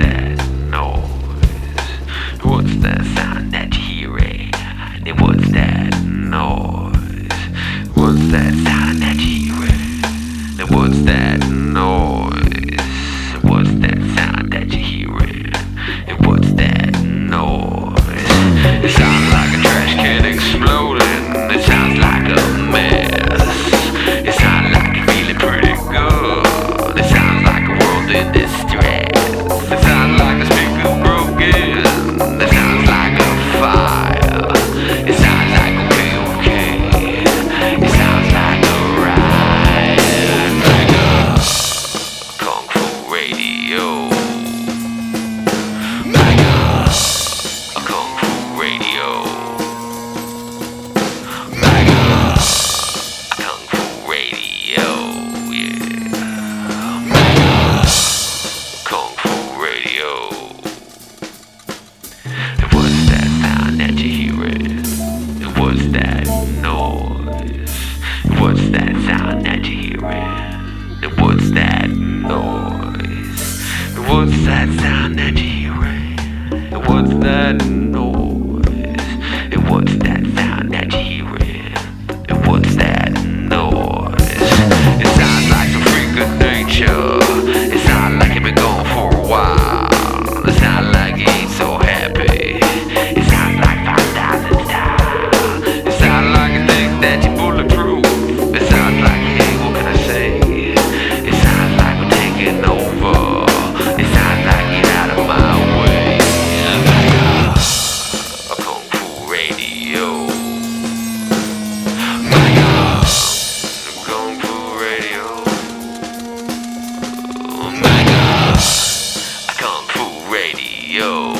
that noise? What's that sound that you're hearing? And what's that noise? What's that sound that you're hearing? And what's that noise? What's that sound that you're hearing? And what's that noise? It sounds like a trash can exploding. It sounds like a mess. It sounds like you're feeling pretty good. It sounds like a world in distress. It sounds like a speaker broken. It sounds like a fire. It sounds like okay. It sounds like a riot. Mega Kung Fu Radio. Mega Kung Fu Radio. Mega Kung Fu Radio. Yeah. Mega Kung Fu Radio. And what's that sound that you're hearing? And what's that noise? What's that sound that you're hearing? And what's that noise? And what's that sound that you're hearing? And what's that noise? And what's that sound that you're hearing? And what's that noise? It sounds like some freak of nature. It sounds like you've been gone for a while. It sounds like you ain't so happy. It sounds like 5,000 style. It sounds like you think that you're bulletproof. It sounds like, hey, what can I say? It sounds like we're taking over. It sounds like get out of my way. Mega Kung Fu Radio. Mega Kung Fu Radio. Mega Kung Fu Radio.